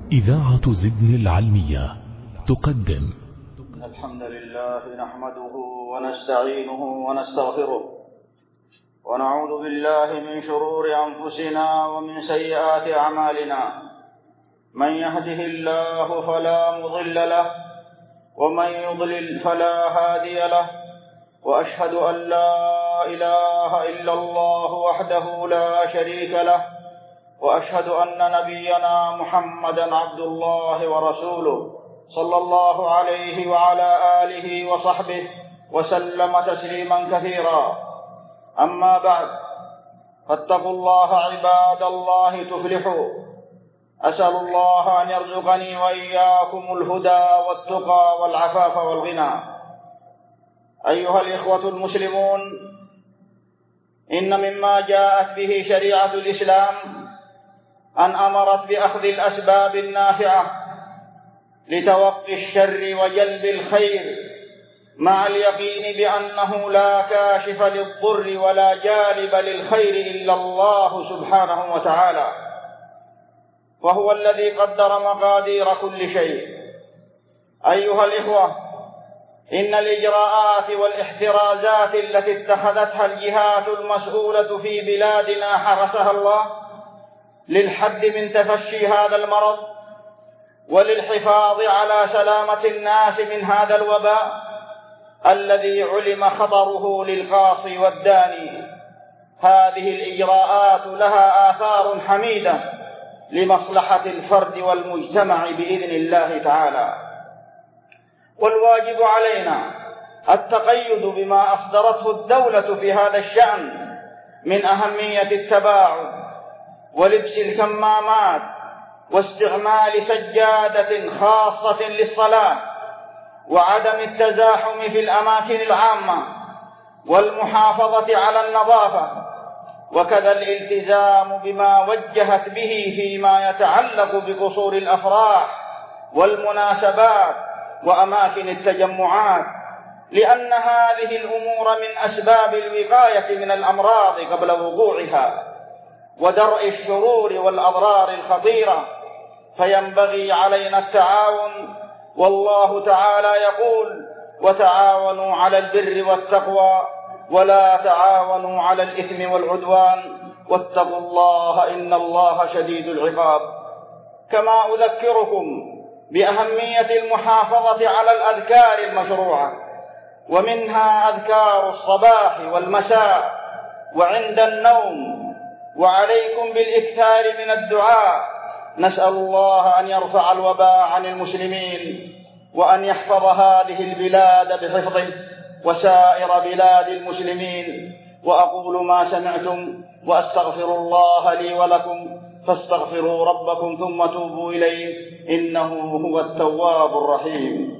إذاعة زدن العلمية تقدم. الحمد لله نحمده ونستعينه ونستغفره ونعوذ بالله من شرور أنفسنا ومن سيئات أعمالنا. من يهده الله فلا مضل له ومن يضلل فلا هادي له، وأشهد أن لا إله إلا الله وحده لا شريك له، وأشهد أن نبينا محمدا عبد الله ورسوله صلى الله عليه وعلى آله وصحبه وسلم تسليما كثيرا. أما بعد، فاتقوا الله عباد الله تفلحوا. أسأل الله أن يرزقني وإياكم الهدى والتقى والعفاف والغنى. أيها الإخوة المسلمون، إن مما جاءت به شريعة الإسلام أن أمرت بأخذ الأسباب النافعة لتوقي الشر وجلب الخير، مع اليقين بأنه لا كاشف للضر ولا جالب للخير إلا الله سبحانه وتعالى، وهو الذي قدر مقادير كل شيء. أيها الإخوة، إن الإجراءات والاحترازات التي اتخذتها الجهات المسؤولة في بلادنا حرسها الله للحد من تفشي هذا المرض وللحفاظ على سلامة الناس من هذا الوباء الذي علم خطره للقاصي والداني، هذه الإجراءات لها آثار حميدة لمصلحة الفرد والمجتمع بإذن الله تعالى. والواجب علينا التقيد بما أصدرته الدولة في هذا الشأن من أهمية التباعد ولبس الكمامات واستعمال سجادة خاصة للصلاة وعدم التزاحم في الأماكن العامة والمحافظة على النظافة، وكذا الالتزام بما وجهت به فيما يتعلق بقصور الأفراح والمناسبات وأماكن التجمعات، لأن هذه الأمور من أسباب الوقاية من الأمراض قبل وقوعها ودرء الشرور والأضرار الخطيرة، فينبغي علينا التعاون. والله تعالى يقول: وتعاونوا على البر والتقوى ولا تعاونوا على الإثم والعدوان واتقوا الله إن الله شديد العقاب. كما أذكركم بأهمية المحافظة على الأذكار المشروعة، ومنها أذكار الصباح والمساء وعند النوم، وعليكم بالإكثار من الدعاء. نسأل الله أن يرفع الوباء عن المسلمين وأن يحفظ هذه البلاد بحفظه وسائر بلاد المسلمين. وأقول ما سمعتم وأستغفر الله لي ولكم، فاستغفروا ربكم ثم توبوا إليه إنه هو التواب الرحيم.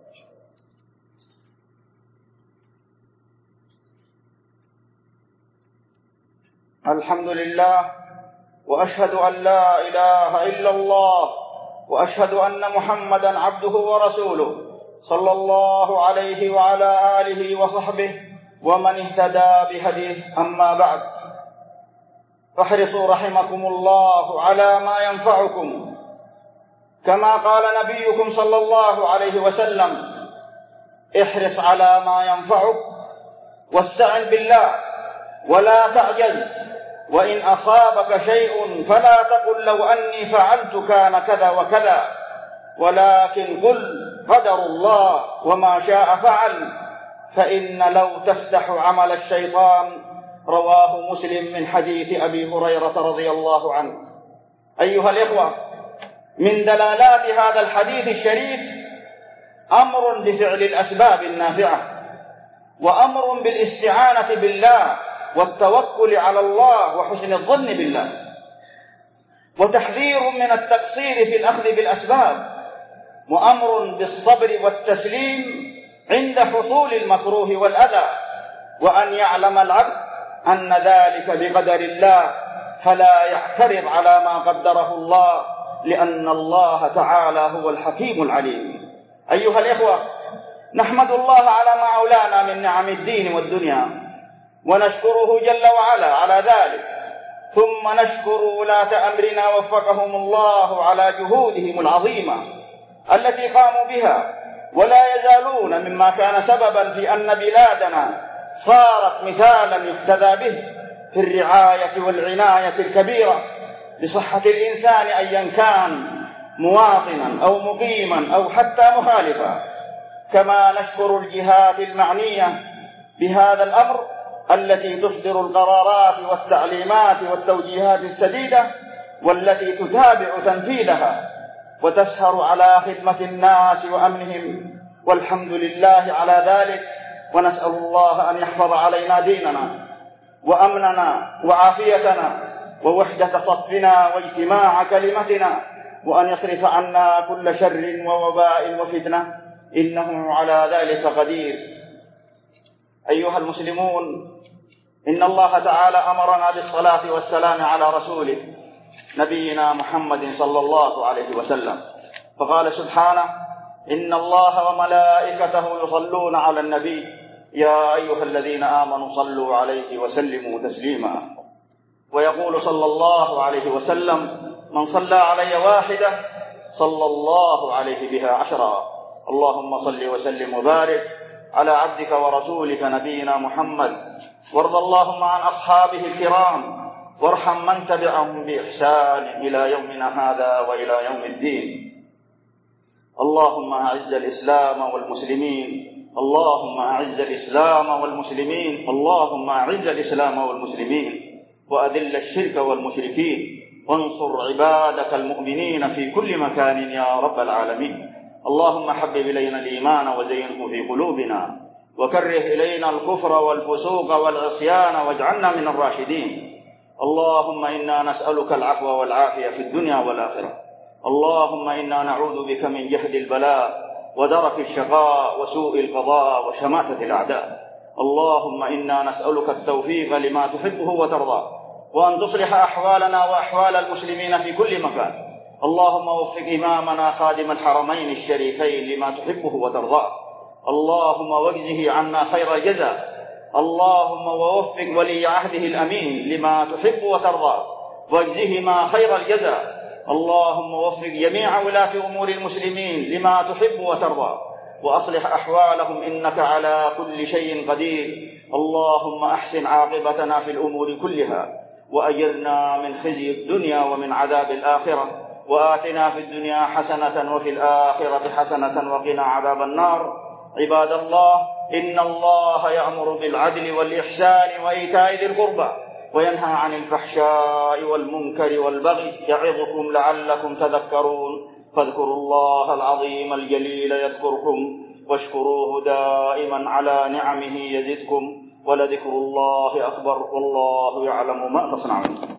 الحمد لله، وأشهد أن لا إله إلا الله، وأشهد أن محمدا عبده ورسوله صلى الله عليه وعلى آله وصحبه ومن اهتدى بهديه. أما بعد، فاحرصوا رحمكم الله على ما ينفعكم، كما قال نبيكم صلى الله عليه وسلم: احرص على ما ينفعك واستعن بالله ولا تعجز، وإن أصابك شيء فلا تقل لو أني فعلت كان كذا وكذا، ولكن قل قدر الله وما شاء فعل، فإن لو تفتح عمل الشيطان. رواه مسلم من حديث أبي هريرة رضي الله عنه. أيها الإخوة، من دلالات هذا الحديث الشريف أمر بفعل الأسباب النافعة، وأمر بالاستعانة بالله والتوكل على الله وحسن الظن بالله، وتحذير من التقصير في الأخذ بالأسباب، وأمر بالصبر والتسليم عند حصول المكروه والأذى، وأن يعلم العبد أن ذلك بقدر الله فلا يعترض على ما قدره الله، لأن الله تعالى هو الحكيم العليم. أيها الإخوة، نحمد الله على ما أولانا من نعم الدين والدنيا، ونشكره جل وعلا على ذلك، ثم نشكر ولاة أمرنا وفقهم الله على جهودهم العظيمة التي قاموا بها، ولا يزالون مما كان سببا في أن بلادنا صارت مثالا يقتدى به في الرعاية والعناية الكبيرة بصحة الإنسان أيا كان، مواطنا أو مقيما أو حتى مخالفا. كما نشكر الجهات المعنية بهذا الأمر التي تصدر القرارات والتعليمات والتوجيهات السديدة، والتي تتابع تنفيذها وتسهر على خدمة الناس وأمنهم، والحمد لله على ذلك. ونسأل الله أن يحفظ علينا ديننا وأمننا وعافيتنا ووحدة صفنا واجتماع كلمتنا، وأن يصرف عنا كل شر ووباء وفتنة، إنه على ذلك قدير. أيها المسلمون، إن الله تعالى أمرنا بالصلاة والسلام على رسوله نبينا محمد صلى الله عليه وسلم، فقال سبحانه: إن الله وملائكته يصلون على النبي يا أيها الذين آمنوا صلوا عليه وسلموا تسليما. ويقول صلى الله عليه وسلم: من صلى علي واحدة صلى الله عليه بها 10. اللهم صل وسلم وبارك على عبدك ورسولك نبينا محمد، وارض اللهم عن أصحابه الكرام، وارحم من تبعهم بإحسان إلى يومنا هذا وإلى يوم الدين. اللهم أعز الإسلام والمسلمين، اللهم أعز الإسلام والمسلمين، اللهم أعز الإسلام والمسلمين، وأذل الشرك والمشركين، وانصر عبادك المؤمنين في كل مكان يا رب العالمين. اللهم حبب إلينا الإيمان وزينه في قلوبنا، وكره إلينا الكفر والفسوق والعصيان واجعلنا من الراشدين. اللهم إنا نسألك العفو والعافية في الدنيا والآخرة. اللهم إنا نعوذ بك من جهد البلاء ودرك الشقاء وسوء القضاء وشماتة الأعداء. اللهم إنا نسألك التوفيق لما تحبه وترضى، وأن تصلح أحوالنا وأحوال المسلمين في كل مكان. اللهم وفق إمامنا خادم الحرمين الشريفين لما تحبه وترضاه. اللهم واجزه عنا خير الجزاء. اللهم ووفق ولي عهده الأمين لما تحب وترضى، واجزهما خير الجزاء. اللهم وفق جميع ولاة أمور المسلمين لما تحب وترضى، وأصلح أحوالهم إنك على كل شيء قدير. اللهم أحسن عاقبتنا في الأمور كلها، وأجرنا من خزي الدنيا ومن عذاب الآخرة، وآتنا في الدنيا حسنة وفي الآخرة حسنة وقنا عذاب النار. عباد الله، إن الله يأمر بالعدل والإحسان وإيتاء ذي القربى، وينهى عن الفحشاء والمنكر والبغي، يعظكم لعلكم تذكرون. فاذكروا الله العظيم الجليل يذكركم، واشكروه دائما على نعمه يزدكم، ولذكر الله أكبر، والله يعلم ما تصنعون.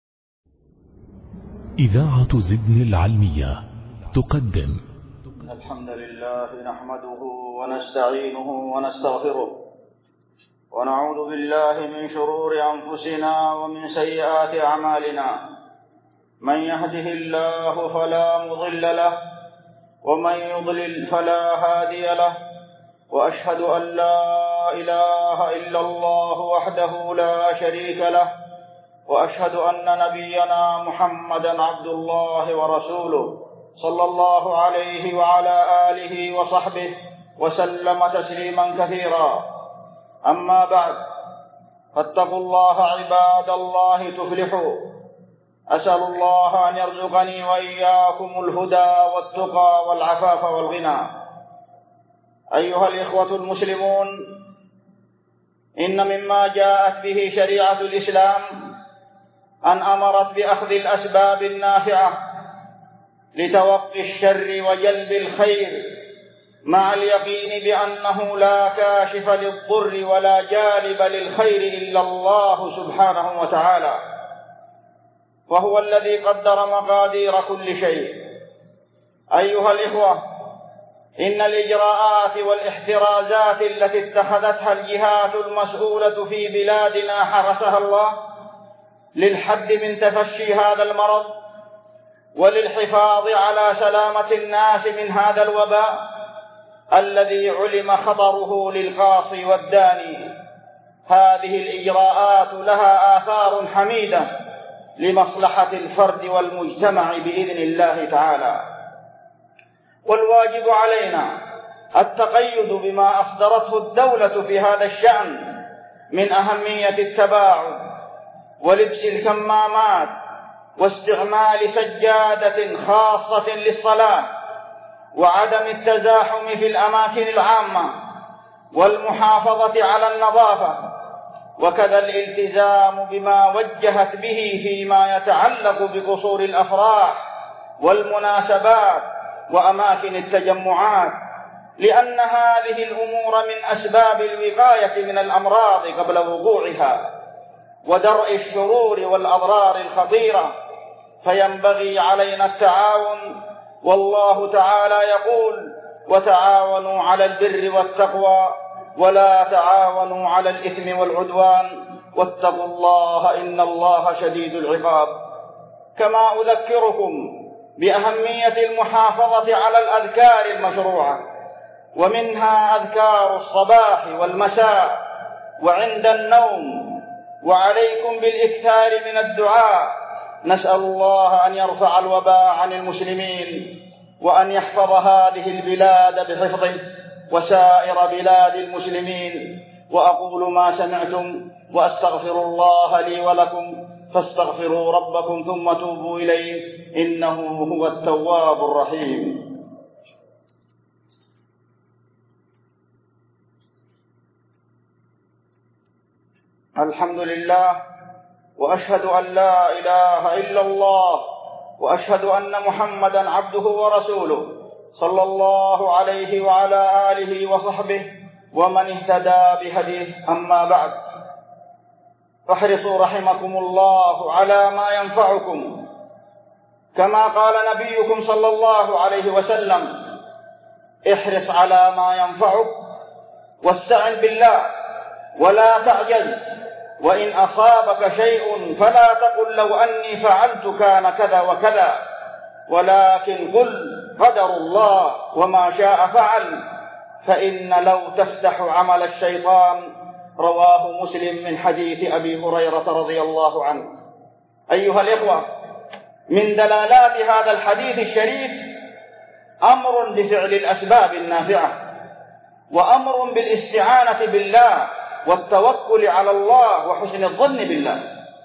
إذاعة زدن العلمية تقدم: الحمد لله نحمده ونستعينه ونستغفره، ونعوذ بالله من شرور أنفسنا ومن سيئات أعمالنا. من يهده الله فلا مضل له، ومن يضلل فلا هادي له. وأشهد أن لا إله إلا الله وحده لا شريك له، وأشهد أن نبينا محمدا عبد الله ورسوله، صلى الله عليه وعلى آله وصحبه وسلم تسليما كثيرا. أما بعد، فاتقوا الله عباد الله تفلحوا. أسأل الله أن يرزقني وإياكم الهدى والتقى والعفاف والغنى. أيها الإخوة المسلمون، إن مما جاءت به شريعة الإسلام أن أمرت بأخذ الأسباب النافعة لتوقي الشر وجلب الخير، مع اليقين بأنه لا كاشف للضر ولا جالب للخير إلا الله سبحانه وتعالى، وهو الذي قدر مقادير كل شيء. أيها الإخوة، إن الإجراءات والاحترازات التي اتخذتها الجهات المسؤولة في بلادنا حرسها الله للحد من تفشي هذا المرض، وللحفاظ على سلامة الناس من هذا الوباء الذي علم خطره للقاصي والداني. هذه الإجراءات لها آثار حميدة لمصلحة الفرد والمجتمع بإذن الله تعالى. والواجب علينا التقيد بما أصدرته الدولة في هذا الشأن من أهمية التباعد ولبس الكمامات واستعمال سجادة خاصة للصلاة وعدم التزاحم في الأماكن العامة والمحافظة على النظافة، وكذا الالتزام بما وجهت به فيما يتعلق بقصور الأفراح والمناسبات وأماكن التجمعات، لأن هذه الأمور من أسباب الوقاية من الأمراض قبل وقوعها ودرء الشرور والأضرار الخطيرة، فينبغي علينا التعاون. والله تعالى يقول: وتعاونوا على البر والتقوى ولا تعاونوا على الإثم والعدوان واتقوا الله إن الله شديد العقاب. كما أذكركم بأهمية المحافظة على الأذكار المشروعة، ومنها أذكار الصباح والمساء وعند النوم، وعليكم بالإكثار من الدعاء. نسأل الله أن يرفع الوباء عن المسلمين وأن يحفظ هذه البلاد بحفظه وسائر بلاد المسلمين. وأقول ما سمعتم وأستغفر الله لي ولكم فاستغفروا ربكم ثم توبوا إليه إنه هو التواب الرحيم. الحمد لله، وأشهد أن لا إله إلا الله، وأشهد أن محمدا عبده ورسوله صلى الله عليه وعلى آله وصحبه ومن اهتدى بهديه. أما بعد، فاحرصوا رحمكم الله على ما ينفعكم، كما قال نبيكم صلى الله عليه وسلم: احرص على ما ينفعك واستعن بالله ولا تعجز، وإن أصابك شيء فلا تقل لو أني فعلت كان كذا وكذا، ولكن قل قدر الله وما شاء فعل، فإن لو تفتح عمل الشيطان. رواه مسلم من حديث أبي هريرة رضي الله عنه. أيها الإخوة، من دلالات هذا الحديث الشريف أمر بفعل الأسباب النافعة، وأمر بالاستعانة بالله والتوكل على الله وحسن الظن بالله،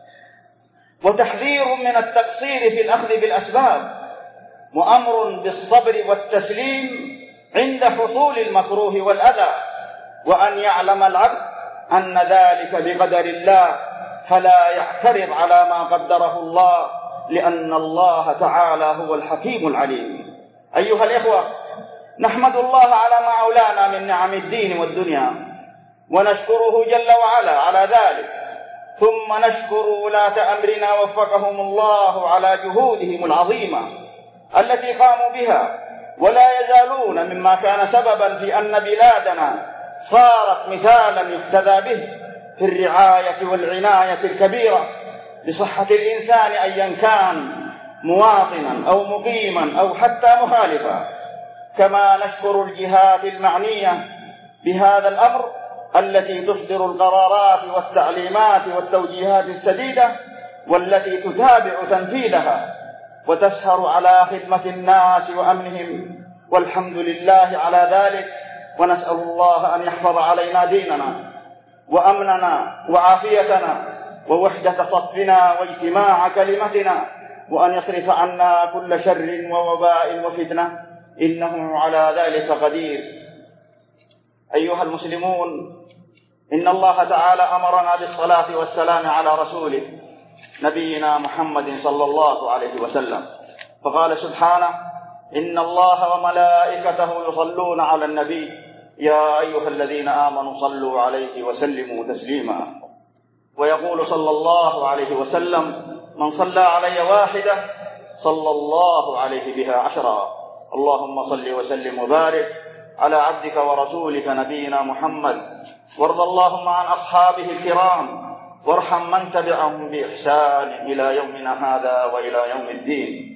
وتحذير من التقصير في الأخذ بالأسباب، وأمر بالصبر والتسليم عند حصول المكروه والأذى، وأن يعلم العبد أن ذلك بقدر الله فلا يعترض على ما قدره الله، لأن الله تعالى هو الحكيم العليم. أيها الإخوة، نحمد الله على ما أولانا من نعم الدين والدنيا، ونشكره جل وعلا على ذلك، ثم نشكر ولاة أمرنا وفقهم الله على جهودهم العظيمة التي قاموا بها، ولا يزالون مما كان سببا في أن بلادنا صارت مثالا يقتدى به في الرعاية والعناية الكبيرة بصحة الإنسان أيا كان، مواطنا أو مقيما أو حتى مخالفا. كما نشكر الجهات المعنية بهذا الأمر التي تصدر القرارات والتعليمات والتوجيهات السديدة، والتي تتابع تنفيذها وتسهر على خدمة الناس وأمنهم، والحمد لله على ذلك. ونسأل الله أن يحفظ علينا ديننا وأمننا وعافيتنا ووحدة صفنا واجتماع كلمتنا، وأن يصرف عنا كل شر ووباء وفتنة، إنه على ذلك قدير. أيها المسلمون، إن الله تعالى أمرنا بالصلاة والسلام على رسوله نبينا محمد صلى الله عليه وسلم، فقال سبحانه: إن الله وملائكته يصلون على النبي يا أيها الذين آمنوا صلوا عليه وسلموا تسليما. ويقول صلى الله عليه وسلم: من صلى علي واحدة صلى الله عليه بها 10. اللهم صل وسلم وبارك على عبدك ورسولك نبينا محمد، وارض اللهم عن أصحابه الكرام، وارحم من تبعهم بإحسان إلى يومنا هذا وإلى يوم الدين.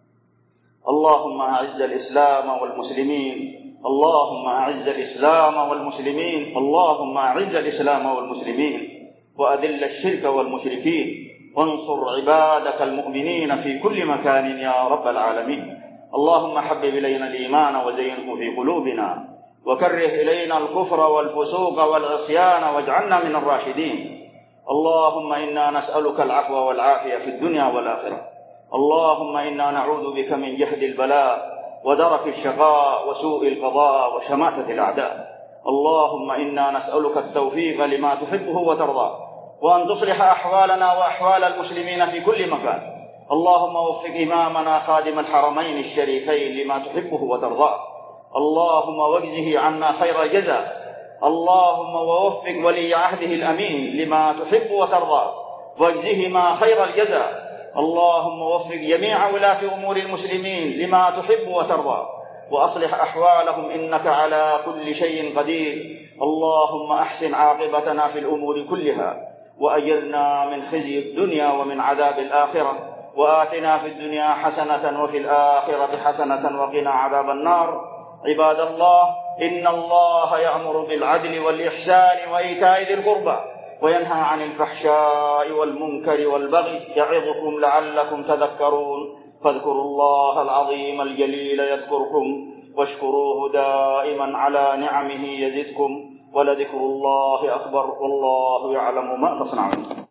اللهم أعز الإسلام والمسلمين، اللهم أعز الإسلام والمسلمين، اللهم أعز الإسلام والمسلمين، وأذل الشرك والمشركين، وانصر عبادك المؤمنين في كل مكان يا رب العالمين. اللهم حبب إلينا الإيمان وزينه في قلوبنا، وكره إلينا الكفر والفسوق والعصيان واجعلنا من الراشدين. اللهم إنا نسألك العفو والعافية في الدنيا والآخرة. اللهم إنا نعوذ بك من جهد البلاء ودرك الشقاء وسوء القضاء وشماتة الأعداء. اللهم إنا نسألك التوفيق لما تحبه وترضاه، وأن تصلح أحوالنا وأحوال المسلمين في كل مكان. اللهم وفق إمامنا خادم الحرمين الشريفين لما تحبه وترضاه. اللهم واجزه عنا خير الجزاء. اللهم ووفق ولي عهده الأمين لما تحب وترضاه، واجزهما خير الجزاء. اللهم وفق جميع ولاة أمور المسلمين لما تحب وترضى، وأصلح أحوالهم إنك على كل شيء قدير. اللهم أحسن عاقبتنا في الأمور كلها، وأجرنا من خزي الدنيا ومن عذاب الآخرة، وآتنا في الدنيا حسنة وفي الآخرة حسنة وقنا عذاب النار. عباد الله، إن الله يأمر بالعدل والإحسان وإيتاء ذي القربى، وينهى عن الفحشاء والمنكر والبغي، يعظكم لعلكم تذكرون. فاذكروا الله العظيم الجليل يذكركم، واشكروه دائما على نعمه يزدكم، ولذكر الله أكبر، والله يعلم ما تصنعون.